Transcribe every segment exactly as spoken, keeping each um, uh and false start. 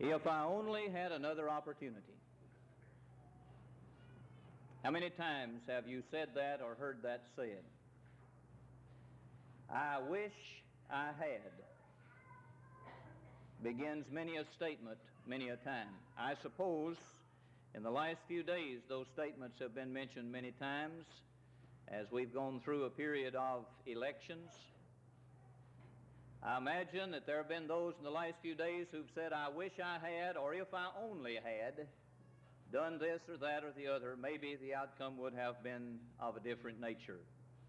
If I only had another opportunity. How many times have you said that or heard that said? I wish I had. Begins many a statement, many a time. I suppose in the last few days those statements have been mentioned many times as we've gone through a period of elections. I imagine that there have been those in the last few days who've said, I wish I had, or if I only had done this or that or the other, maybe the outcome would have been of a different nature.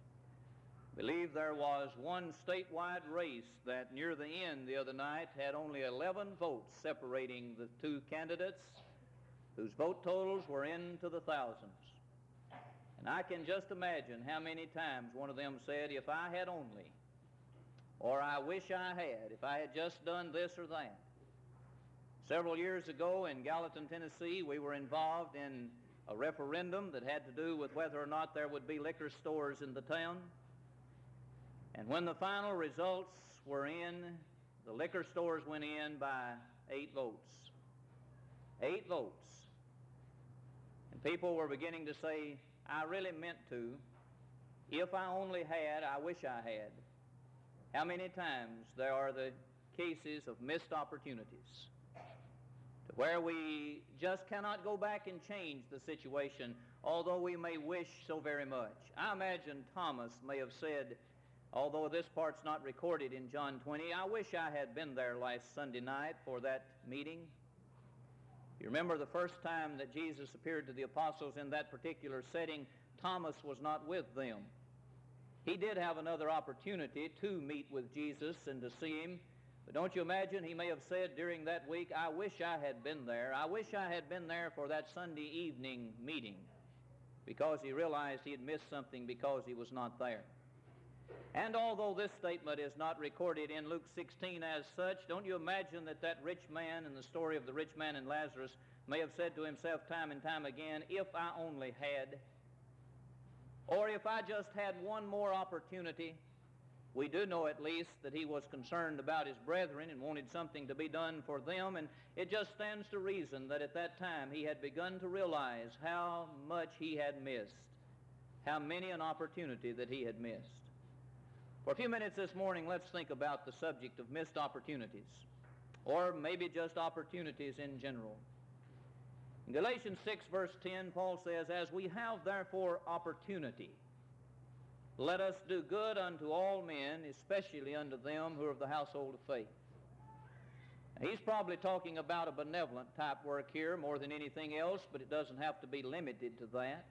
I believe there was one statewide race that near the end the other night had only eleven votes separating the two candidates whose vote totals were into the thousands. And I can just imagine how many times one of them said, if I had only, or I wish I had, if I had just done this or that. Several years ago in Gallatin, Tennessee, we were involved in a referendum that had to do with whether or not there would be liquor stores in the town. And when the final results were in, the liquor stores went in by eight votes. Eight votes. And people were beginning to say, I really meant to. If I only had, I wish I had. How many times there are the cases of missed opportunities to where we just cannot go back and change the situation, although we may wish so very much. I imagine Thomas may have said, although this part's not recorded in John twenty, I wish I had been there last Sunday night for that meeting. You remember the first time that Jesus appeared to the apostles in that particular setting, Thomas was not with them. He did have another opportunity to meet with Jesus and to see him, but don't you imagine he may have said during that week, I wish I had been there. I wish I had been there for that Sunday evening meeting, because he realized he had missed something because he was not there. And although this statement is not recorded in Luke sixteen as such, don't you imagine that that rich man in the story of the rich man and Lazarus may have said to himself time and time again, if I only had, or if I just had one more opportunity. We do know at least that he was concerned about his brethren and wanted something to be done for them, and it just stands to reason that at that time he had begun to realize how much he had missed, how many an opportunity that he had missed. For a few minutes this morning, let's think about the subject of missed opportunities, or maybe just opportunities in general. In Galatians six, verse ten, Paul says, as we have therefore opportunity, let us do good unto all men, especially unto them who are of the household of faith. Now, he's probably talking about a benevolent type work here more than anything else, but it doesn't have to be limited to that.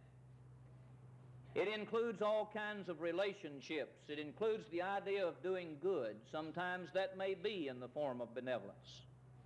It includes all kinds of relationships. It includes the idea of doing good. Sometimes that may be in the form of benevolence.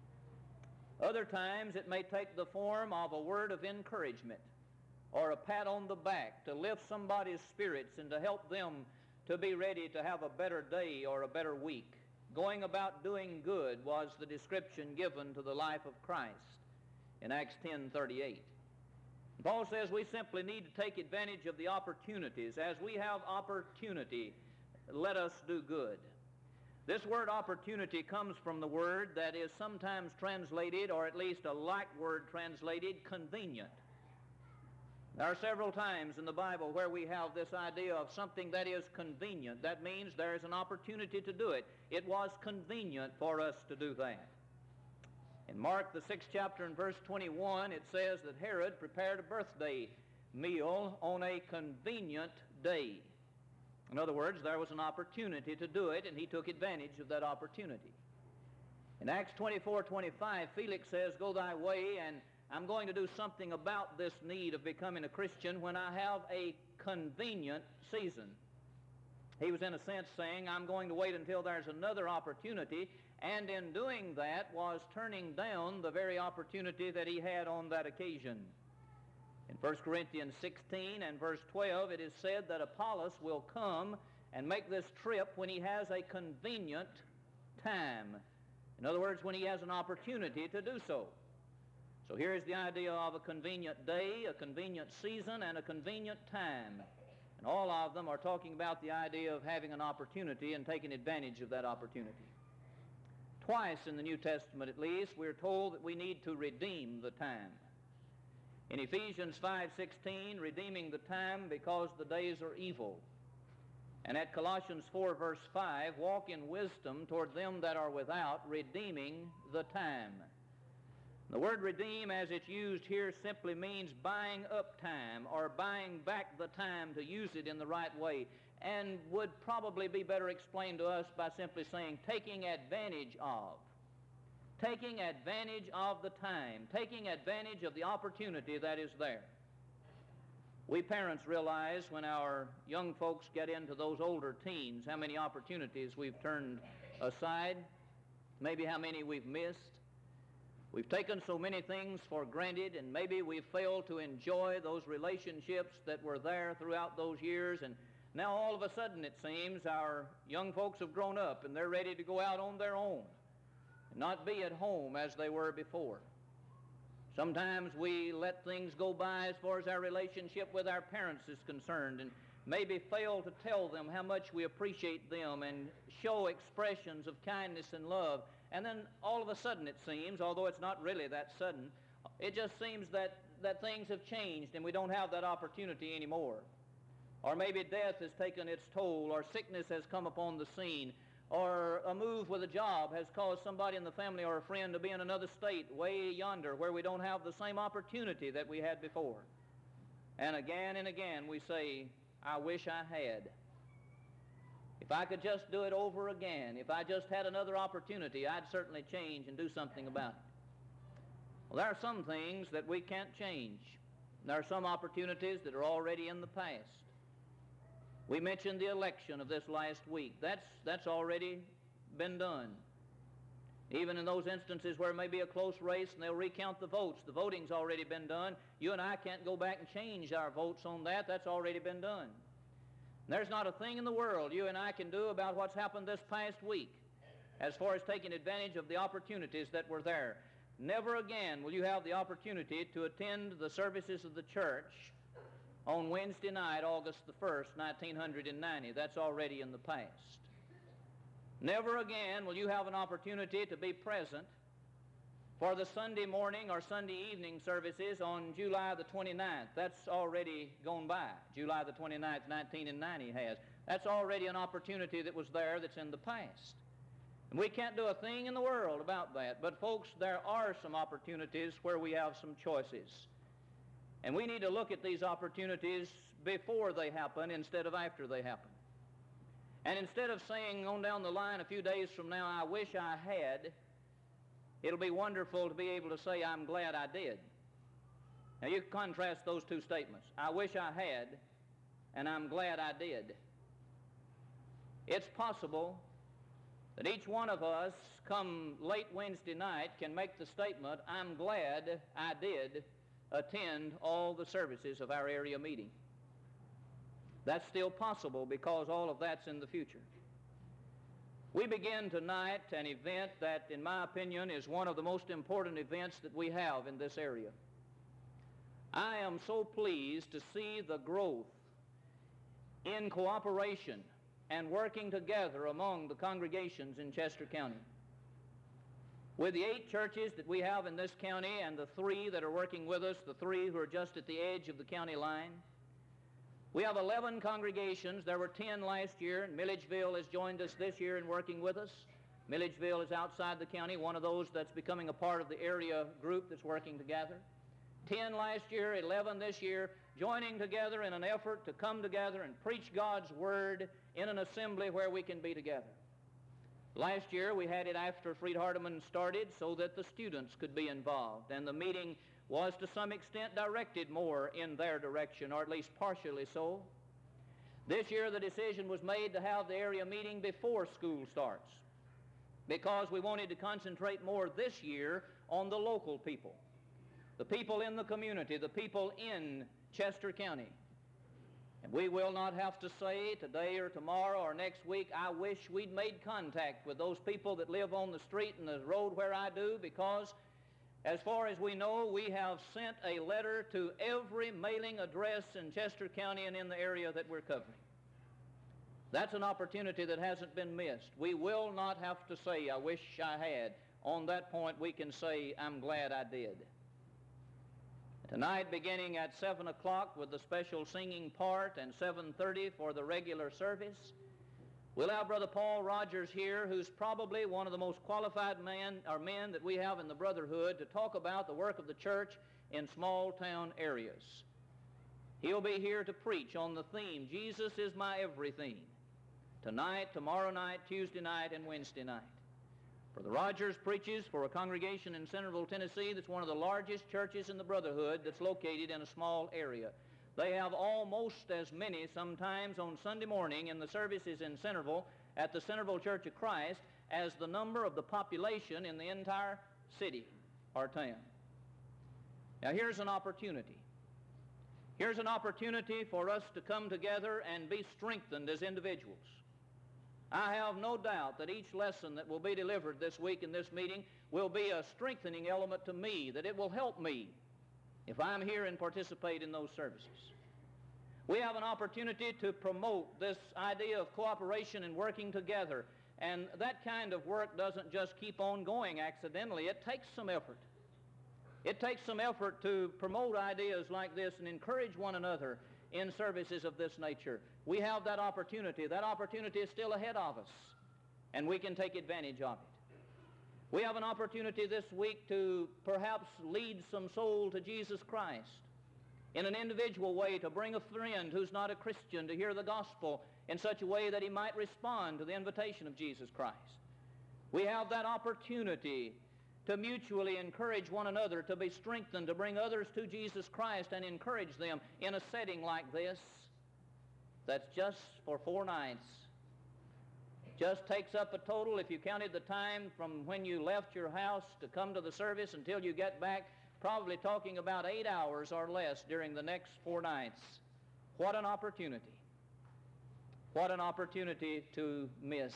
Other times it may take the form of a word of encouragement or a pat on the back to lift somebody's spirits and to help them to be ready to have a better day or a better week. Going about doing good was the description given to the life of Christ in Acts ten thirty-eight. Paul says we simply need to take advantage of the opportunities. As we have opportunity, let us do good. This word opportunity comes from the word that is sometimes translated, or at least a like word translated, convenient. There are several times in the Bible where we have this idea of something that is convenient. That means there is an opportunity to do it. It was convenient for us to do that. In Mark, the sixth chapter and verse twenty-one, it says that Herod prepared a birthday meal on a convenient day. In other words, there was an opportunity to do it, and he took advantage of that opportunity. In Acts twenty-four twenty-five, Felix says, go thy way, and I'm going to do something about this need of becoming a Christian when I have a convenient season. He was in a sense saying, I'm going to wait until there's another opportunity, and in doing that was turning down the very opportunity that he had on that occasion. In First Corinthians sixteen and verse twelve, it is said that Apollos will come and make this trip when he has a convenient time. In other words, when he has an opportunity to do so. So here's the idea of a convenient day, a convenient season, and a convenient time. And all of them are talking about the idea of having an opportunity and taking advantage of that opportunity. Twice in the New Testament at least, we're told that we need to redeem the time. In Ephesians five sixteen, redeeming the time because the days are evil. And at Colossians four verse five, walk in wisdom toward them that are without, redeeming the time. The word redeem, as it's used here, simply means buying up time or buying back the time to use it in the right way, and would probably be better explained to us by simply saying taking advantage of. Taking advantage of the time, taking advantage of the opportunity that is there. We parents realize when our young folks get into those older teens how many opportunities we've turned aside, maybe how many we've missed. We've taken so many things for granted, and maybe we've failed to enjoy those relationships that were there throughout those years, and now all of a sudden it seems our young folks have grown up and they're ready to go out on their own and not be at home as they were before. Sometimes we let things go by as far as our relationship with our parents is concerned, and maybe fail to tell them how much we appreciate them and show expressions of kindness and love. And then all of a sudden it seems, although it's not really that sudden, it just seems that, that things have changed and we don't have that opportunity anymore. Or maybe death has taken its toll, or sickness has come upon the scene, or a move with a job has caused somebody in the family or a friend to be in another state way yonder where we don't have the same opportunity that we had before. And again and again we say, I wish I had. If I could just do it over again, if I just had another opportunity, I'd certainly change and do something about it. Well, there are some things that we can't change. There are some opportunities that are already in the past. We mentioned the election of this last week. That's, that's already been done. Even in those instances where it may be a close race and they'll recount the votes, the voting's already been done. You and I can't go back and change our votes on that. That's already been done. There's not a thing in the world you and I can do about what's happened this past week as far as taking advantage of the opportunities that were there. Never again will you have the opportunity to attend the services of the church on Wednesday night, August the first, nineteen ninety. That's already in the past. Never again will you have an opportunity to be present for the Sunday morning or Sunday evening services on July the twenty-ninth. That's already gone by. July the twenty-ninth, nineteen ninety has. That's already an opportunity that was there that's in the past. And we can't do a thing in the world about that. But folks, there are some opportunities where we have some choices. And we need to look at these opportunities before they happen instead of after they happen. And instead of saying on down the line a few days from now, I wish I had, it'll be wonderful to be able to say, I'm glad I did. Now you contrast those two statements. I wish I had, and I'm glad I did. It's possible that each one of us, come late Wednesday night, can make the statement, I'm glad I did attend all the services of our area meeting. That's still possible because all of that's in the future. We begin tonight an event that, in my opinion, is one of the most important events that we have in this area. I am so pleased to see the growth in cooperation and working together among the congregations in Chester County. With the eight churches that we have in this county and the three that are working with us, the three who are just at the edge of the county line, we have eleven congregations. There were ten last year, and Milledgeville has joined us this year in working with us. Milledgeville is outside the county, one of those that's becoming a part of the area group that's working together. ten last year, eleven this year, joining together in an effort to come together and preach God's Word in an assembly where we can be together. Last year we had it after Freed Hardeman started so that the students could be involved, and the meeting was to some extent directed more in their direction, or at least partially so. This year the decision was made to have the area meeting before school starts because we wanted to concentrate more this year on the local people, the people in the community, the people in Chester County. And we will not have to say today or tomorrow or next week, I wish we'd made contact with those people that live on the street and the road where I do, because as far as we know, we have sent a letter to every mailing address in Chester County and in the area that we're covering. That's an opportunity that hasn't been missed. We will not have to say, I wish I had. On that point, we can say, I'm glad I did. Tonight, beginning at seven o'clock with the special singing part and seven thirty for the regular service, we'll have Brother Paul Rogers here, who's probably one of the most qualified men, or men that we have in the Brotherhood to talk about the work of the church in small town areas. He'll be here to preach on the theme, Jesus is my everything, tonight, tomorrow night, Tuesday night, and Wednesday night. Brother Rogers preaches for a congregation in Centerville, Tennessee that's one of the largest churches in the Brotherhood that's located in a small area. They have almost as many sometimes on Sunday morning in the services in Centerville at the Centerville Church of Christ as the number of the population in the entire city or town. Now here's an opportunity. Here's an opportunity for us to come together and be strengthened as individuals. I have no doubt that each lesson that will be delivered this week in this meeting will be a strengthening element to me, that it will help me if I'm here and participate in those services. We have an opportunity to promote this idea of cooperation and working together, and that kind of work doesn't just keep on going accidentally. It takes some effort. It takes some effort to promote ideas like this and encourage one another in services of this nature. We have that opportunity. That opportunity is still ahead of us, and we can take advantage of it. We have an opportunity this week to perhaps lead some soul to Jesus Christ in an individual way, to bring a friend who's not a Christian to hear the gospel in such a way that he might respond to the invitation of Jesus Christ. We have that opportunity to mutually encourage one another, to be strengthened, to bring others to Jesus Christ and encourage them in a setting like this that's just for four nights. Just takes up a total, if you counted the time from when you left your house to come to the service until you get back, probably talking about eight hours or less during the next four nights. What an opportunity. What an opportunity to miss.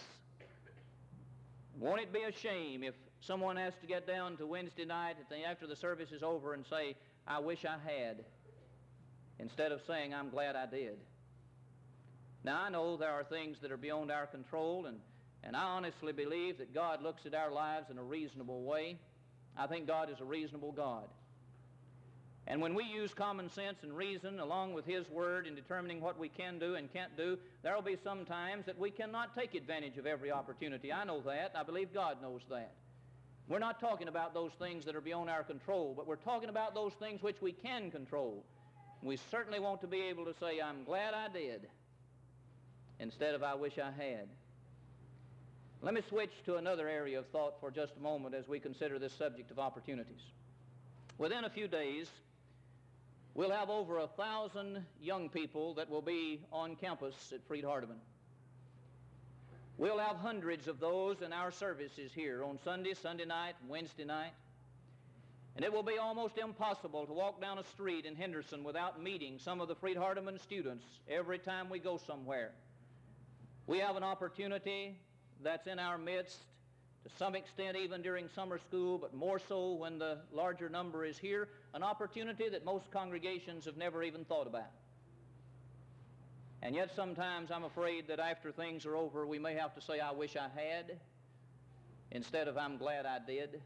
Won't it be a shame if someone has to get down to Wednesday night after the service is over and say, I wish I had, instead of saying, I'm glad I did. Now, I know there are things that are beyond our control, and, and I honestly believe that God looks at our lives in a reasonable way. I think God is a reasonable God. And when we use common sense and reason along with His Word in determining what we can do and can't do, there will be some times that we cannot take advantage of every opportunity. I know that. I believe God knows that. We're not talking about those things that are beyond our control, but we're talking about those things which we can control. We certainly want to be able to say, I'm glad I did, instead of I wish I had. Let me switch to another area of thought for just a moment as we consider this subject of opportunities. Within a few days, we'll have over a thousand young people that will be on campus at Freed-Hardeman. We'll have hundreds of those in our services here on Sunday, Sunday night, Wednesday night. And it will be almost impossible to walk down a street in Henderson without meeting some of the Freed-Hardeman students every time we go somewhere. We have an opportunity that's in our midst, to some extent even during summer school, but more so when the larger number is here, an opportunity that most congregations have never even thought about. And yet sometimes I'm afraid that after things are over, we may have to say, I wish I had, instead of I'm glad I did.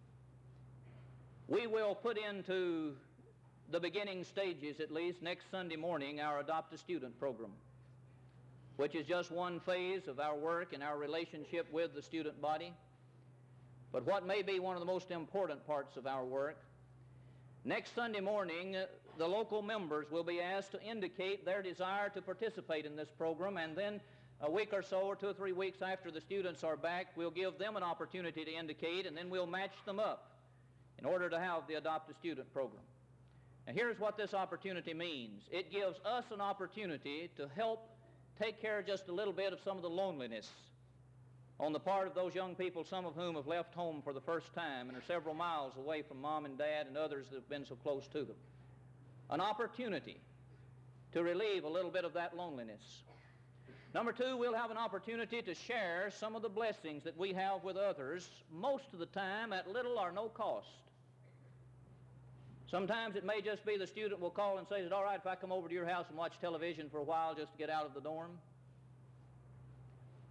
We will put into the beginning stages, at least next Sunday morning, our Adopt a Student program, which is just one phase of our work and our relationship with the student body. But what may be one of the most important parts of our work, next Sunday morning, uh, the local members will be asked to indicate their desire to participate in this program, and then a week or so, or two or three weeks after the students are back, we'll give them an opportunity to indicate, and then we'll match them up in order to have the Adopt a Student program. Now here's what this opportunity means. It gives us an opportunity to help take care just a little bit of some of the loneliness on the part of those young people, some of whom have left home for the first time and are several miles away from mom and dad and others that have been so close to them. An opportunity to relieve a little bit of that loneliness. Number two, we'll have an opportunity to share some of the blessings that we have with others, most of the time at little or no cost. Sometimes it may just be the student will call and say, is it all right if I come over to your house and watch television for a while just to get out of the dorm?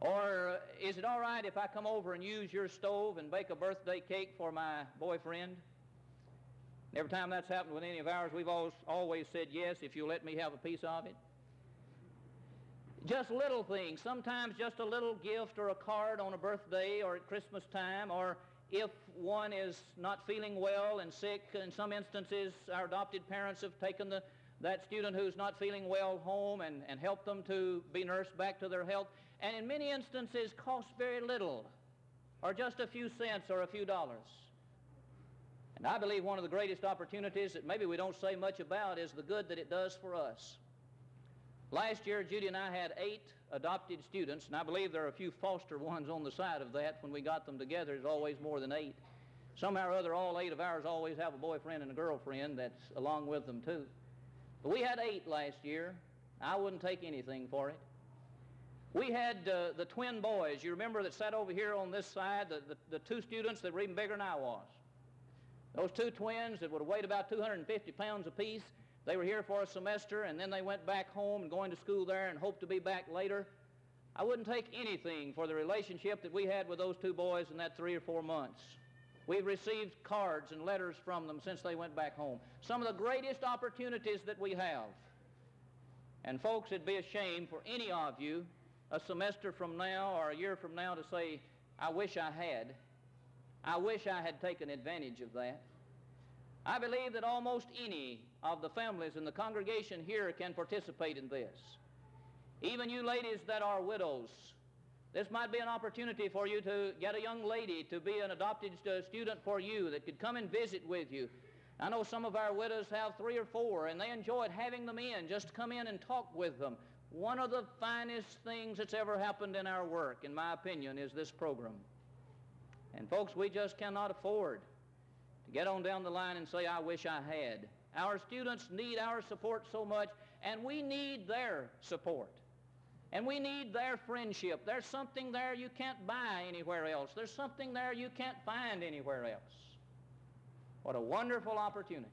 Or is it all right if I come over and use your stove and bake a birthday cake for my boyfriend? Every time that's happened with any of ours, we've always, always said yes if you'll let me have a piece of it. Just little things. Sometimes just a little gift or a card on a birthday or at Christmas time, or if one is not feeling well and sick. In some instances, our adopted parents have taken the, that student who's not feeling well home and, and helped them to be nursed back to their health. And in many instances, costs very little, or just a few cents or a few dollars. And I believe one of the greatest opportunities that maybe we don't say much about is the good that it does for us. Last year, Judy and I had eight adopted students, and I believe there are a few foster ones on the side of that. When we got them together, there's always more than eight. Somehow or other, all eight of ours always have a boyfriend and a girlfriend that's along with them, too. But we had eight last year. I wouldn't take anything for it. We had uh, the twin boys, you remember, that sat over here on this side, the, the, the two students that were even bigger than I was. Those two twins that would have weighed about two hundred fifty pounds apiece, they were here for a semester, and then they went back home and going to school there and hoped to be back later. I wouldn't take anything for the relationship that we had with those two boys in that three or four months. We've received cards and letters from them since they went back home. Some of the greatest opportunities that we have. And folks, it'd be a shame for any of you a semester from now or a year from now to say, I wish I had. I wish I had taken advantage of that. I believe that almost any of the families in the congregation here can participate in this. Even you ladies that are widows, this might be an opportunity for you to get a young lady to be an adopted st- student for you that could come and visit with you. I know some of our widows have three or four, and they enjoyed having them in, just to come in and talk with them. One of the finest things that's ever happened in our work, in my opinion, is this program. And folks, we just cannot afford to get on down the line and say, I wish I had. Our students need our support so much, and we need their support. And we need their friendship. There's something there you can't buy anywhere else. There's something there you can't find anywhere else. What a wonderful opportunity.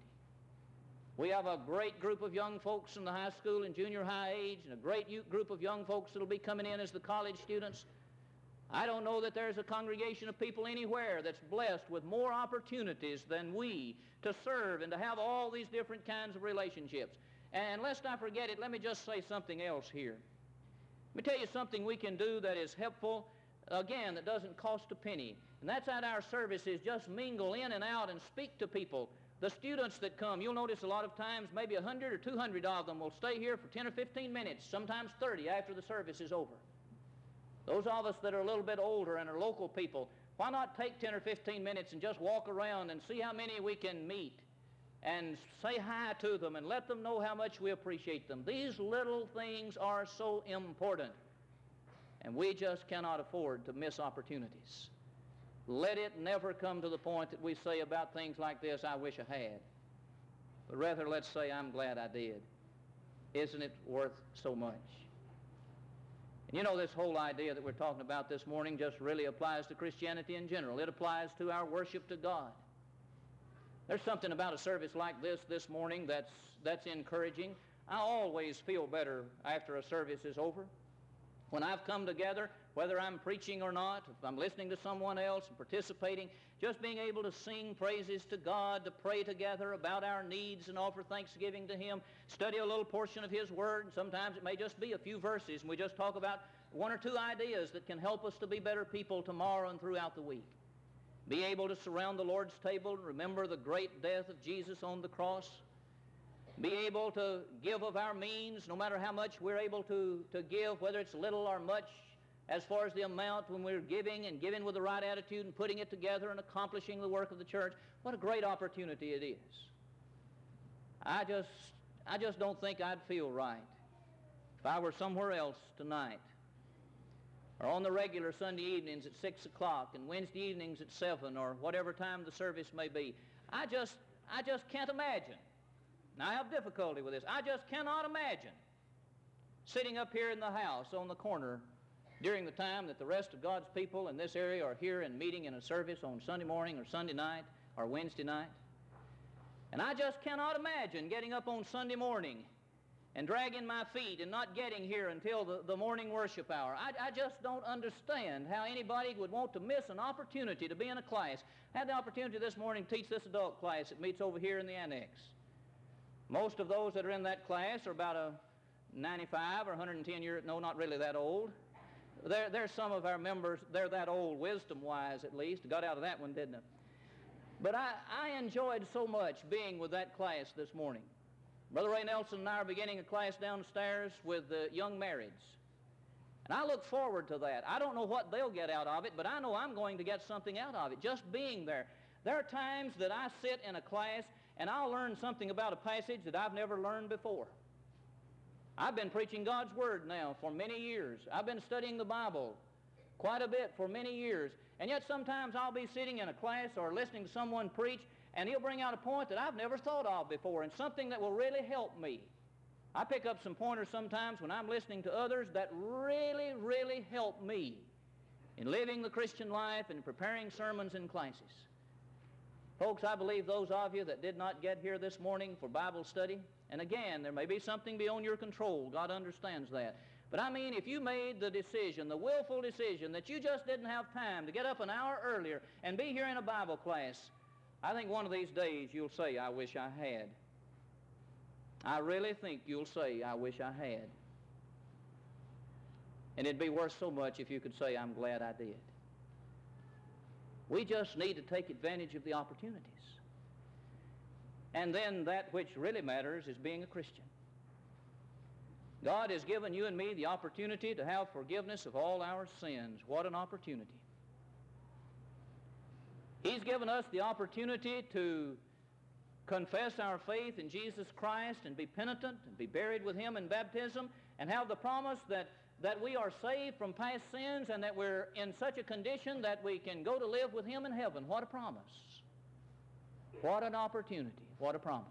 We have a great group of young folks in the high school and junior high age, and a great youth group of young folks that will be coming in as the college students. I don't know that there's a congregation of people anywhere that's blessed with more opportunities than we to serve and to have all these different kinds of relationships. And lest I forget it, let me just say something else here. Let me tell you something we can do that is helpful, again, that doesn't cost a penny. And that's at our services. Just mingle in and out and speak to people. The students that come, you'll notice a lot of times maybe one hundred or two hundred of them will stay here for ten or fifteen minutes, sometimes thirty after the service is over. Those of us that are a little bit older and are local people, why not take ten or fifteen minutes and just walk around and see how many we can meet and say hi to them and let them know how much we appreciate them. These little things are so important, and we just cannot afford to miss opportunities. Let it never come to the point that we say about things like this, I wish I had. But rather, let's say, I'm glad I did. Isn't it worth so much? And you know, this whole idea that we're talking about this morning just really applies to Christianity in general. It applies to our worship to God. There's something about a service like this this morning that's, that's encouraging. I always feel better after a service is over. When I've come together, whether I'm preaching or not, if I'm listening to someone else and participating, just being able to sing praises to God, to pray together about our needs and offer thanksgiving to Him, study a little portion of His Word, and sometimes it may just be a few verses, and we just talk about one or two ideas that can help us to be better people tomorrow and throughout the week. Be able to surround the Lord's table and remember the great death of Jesus on the cross. Be able to give of our means, no matter how much we're able to, to give, whether it's little or much, as far as the amount when we're giving and giving with the right attitude and putting it together and accomplishing the work of the church. What a great opportunity it is. I just, I just don't think I'd feel right if I were somewhere else tonight, or on the regular Sunday evenings at six o'clock and Wednesday evenings at seven, or whatever time the service may be. I just, I just can't imagine. Now, I have difficulty with this. I just cannot imagine sitting up here in the house on the corner during the time that the rest of God's people in this area are here and meeting in a service on Sunday morning or Sunday night or Wednesday night. And I just cannot imagine getting up on Sunday morning and dragging my feet and not getting here until the, the morning worship hour. I, I just don't understand how anybody would want to miss an opportunity to be in a class. I had the opportunity this morning to teach this adult class that meets over here in the annex. Most of those that are in that class are about a ninety-five or one hundred ten years, no, not really that old. There, there's some of our members, they're that old, wisdom-wise at least. Got out of that one, didn't I? But I, I enjoyed so much being with that class this morning. Brother Ray Nelson and I are beginning a class downstairs with the young marrieds. And I look forward to that. I don't know what they'll get out of it, but I know I'm going to get something out of it, just being there. There are times that I sit in a class and I'll learn something about a passage that I've never learned before. I've been preaching God's Word now for many years. I've been studying the Bible quite a bit for many years. And yet sometimes I'll be sitting in a class or listening to someone preach, and he'll bring out a point that I've never thought of before, and something that will really help me. I pick up some pointers sometimes when I'm listening to others that really, really help me in living the Christian life and preparing sermons and classes. Folks, I believe those of you that did not get here this morning for Bible study, and again, there may be something beyond your control. God understands that. But I mean, if you made the decision, the willful decision, that you just didn't have time to get up an hour earlier and be here in a Bible class, I think one of these days you'll say, I wish I had. I really think you'll say, I wish I had. And it'd be worth so much if you could say, I'm glad I did. We just need to take advantage of the opportunities. And then that which really matters is being a Christian. God has given you and me the opportunity to have forgiveness of all our sins. What an opportunity. He's given us the opportunity to confess our faith in Jesus Christ and be penitent and be buried with Him in baptism and have the promise that, that we are saved from past sins and that we're in such a condition that we can go to live with Him in heaven. What a promise. What an opportunity. What a promise.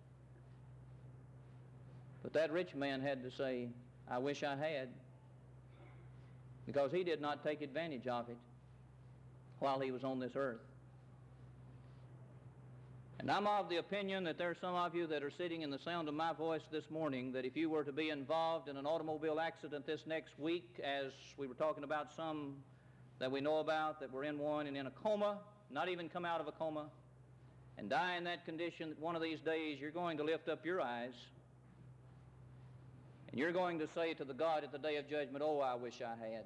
But that rich man had to say, I wish I had, because he did not take advantage of it while he was on this earth. And I'm of the opinion that there are some of you that are sitting in the sound of my voice this morning that if you were to be involved in an automobile accident this next week, as we were talking about some that we know about that were in one and in a coma, not even come out of a coma, and die in that condition, that one of these days you're going to lift up your eyes and you're going to say to the God at the day of judgment, oh, I wish I had.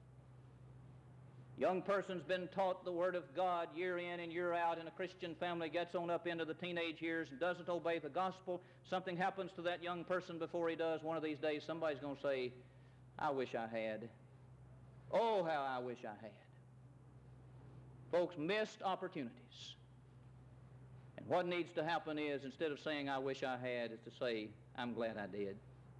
Young person's been taught the Word of God year in and year out in a Christian family, gets on up into the teenage years and doesn't obey the gospel. Something happens to that young person before he does. One of these days somebody's going to say, I wish I had. Oh, how I wish I had. Folks, missed opportunities. And what needs to happen is, instead of saying I wish I had, is to say, I'm glad I did.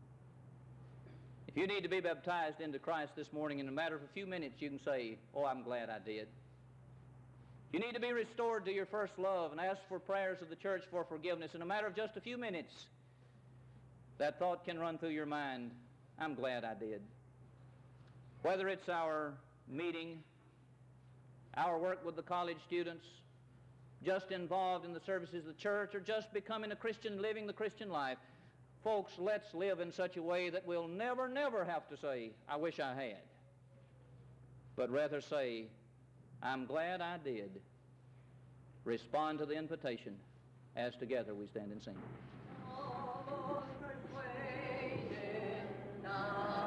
If you need to be baptized into Christ this morning, in a matter of a few minutes, you can say, oh, I'm glad I did. If you need to be restored to your first love and ask for prayers of the church for forgiveness, in a matter of just a few minutes, that thought can run through your mind, I'm glad I did. Whether it's our meeting, our work with the college students, just involved in the services of the church, or just becoming a Christian, living the Christian life, folks, let's live in such a way that we'll never, never have to say, I wish I had. But rather say, I'm glad I did. Respond to the invitation as together we stand and sing. Oh, persuaded now.